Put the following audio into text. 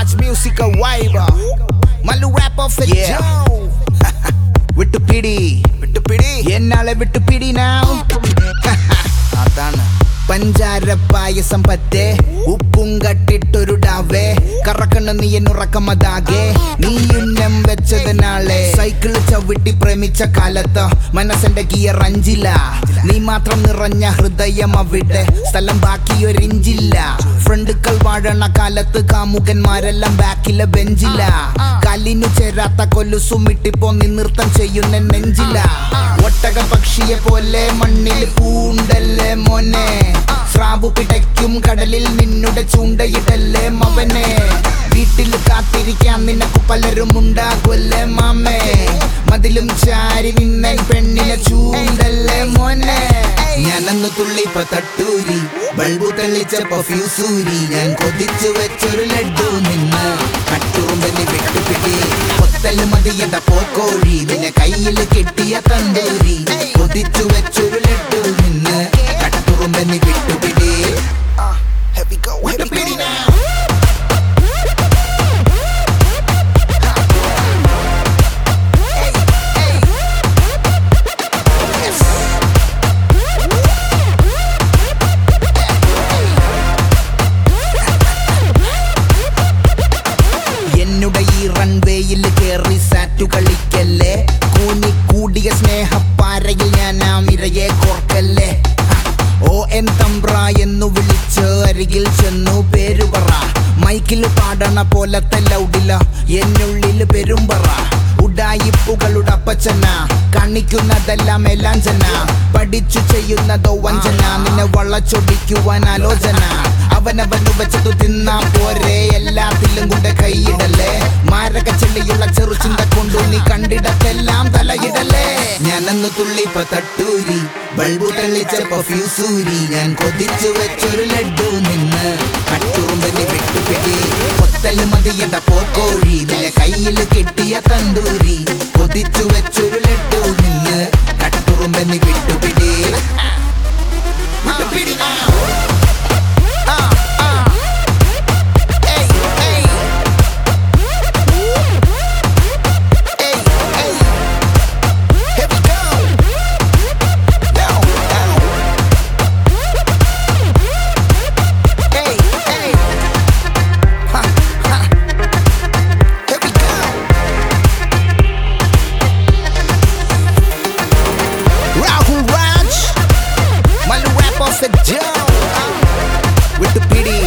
Raj music a vibe. Malu rap of the Joe. Vittu pidi ennale vittu pidi now. Adana പഞ്ചാര പായസം പറ്റേ ഉപ്പും കട്ടിട്ടൊരു ഡാവേ കറക്കണ നീ എന്നുറക്കമതാകെ നീ ഉന്നം വെച്ചതിനാളെ സൈക്കിള് ചവിട്ടി പ്രേമിച്ച കാലത്ത് മനസ്സിന്റെ ഗിയർ അഞ്ചില്ല നീ മാത്രം നിറഞ്ഞ ഹൃദയം അവിടെ സ്ഥലം ബാക്കിയൊരിഞ്ചില്ല ഫ്രണ്ടുക്കൾ വാഴണ കാലത്ത് കാമുകന്മാരെല്ലാം ബാക്കിലെ ബെഞ്ചില്ല കാലിനു ചേരാത്ത കൊലുസും ഇട്ടിപ്പോ നീ നൃത്തം ചെയ്യുന്ന നെഞ്ചില്ല ഒട്ടക പക്ഷിയെ പോലെ മണ്ണിൽ പൂണ്ടല്ലേ മോനെ സ്രാവ് പിടയ്ക്കും കടലിൽ നിന്നുടെ ചൂണ്ടയിടല്ലേ മവനെ വീട്ടിൽ കാത്തിരിക്കാൻ നിനക്ക് പലരും ഉണ്ടാകുമല്ലേ മാമേ മതിലും ചാരി നിന്ന പെണ്ണിനെ ചൂണ്ടല്ലേ മോനെ ഞാനന്ന് തുള്ളിപ്പ തട്ടൂരി ബൾബു തെളിച്ചപ്പോ ഫ്യൂസൂരി ഞാൻ കൊതിച്ചു വെച്ചൊരു ലഡ്ഡു നിന്ന് കട്ടുറുമ്പനി വിട്ടുപിടി കൊത്തല് മതിയത പോക്കോഴി നിന്നെ കയ്യിൽ കെട്ടിയ തന്തൂരി കൊതിച്ചു വെച്ചൊരു ലഡ്ഡു നിന്ന് കട്ടുറുമ്പനി വിട്ടുപിടി വിട്ടുപിടി now. റൺവേയിൽ കേറി സാറ്റു കളിക്കല്ലേ കൂനി കൂടിയ സ്നേഹപ്പാരയിൽ ഞാൻ ആ മിരയെ കോർക്കല്ലേ ഓ എൻ തമ്പ്ര എന്നു വിളിച്ച് അരികിൽ ചെന്നു പേരു പറ മൈക്കിൽ പാടണ പോലത്തെ ലൗഡില എന്നുള്ളിൽ പെരുമ്പറ ഉഡായിപ്പുകളുടെ അപ്പച്ചന കാണിക്കുന്നതെല്ലാം എലാഞ്ചന പഠിച്ചു ചെയ്യുന്നതോ വഞ്ചന നിന്നെ വളച്ചൊടിക്കുവാൻ ആലോചന അവനവനു വെച്ചതു തിന്നാ പോരെ എല്ലാത്തിലും കൊണ്ട് കൈയിടല്ലേ മാരക ചെള്ളിയുള്ള ചെറുചിന്ത കൊണ്ടു നീ കണ്ടിടത്തെല്ലാം തലയിടല്ലേ ഞാനന്ന് തുള്ളിപ്പ തട്ടൂരി ബൾബു തെളിച്ചപ്പോ ഫ്യൂസൂരി ഞാൻ കൊതിച്ചു വെച്ചൊരു ലഡ്ഡു നിന്ന് കട്ടുറുമ്പനി വിട്ടുപിടി കൊത്തല് മതിയത പോക്കോഴി നിന്നെ കയ്യിൽ കെട്ടിയ തന്തൂരി കൊതിച്ചു വെച്ചൊരു ലഡ്ഡു നിന്ന് കട്ടുറുമ്പനി വിട്ടുപിടി വിട്ടുപിടി with the pity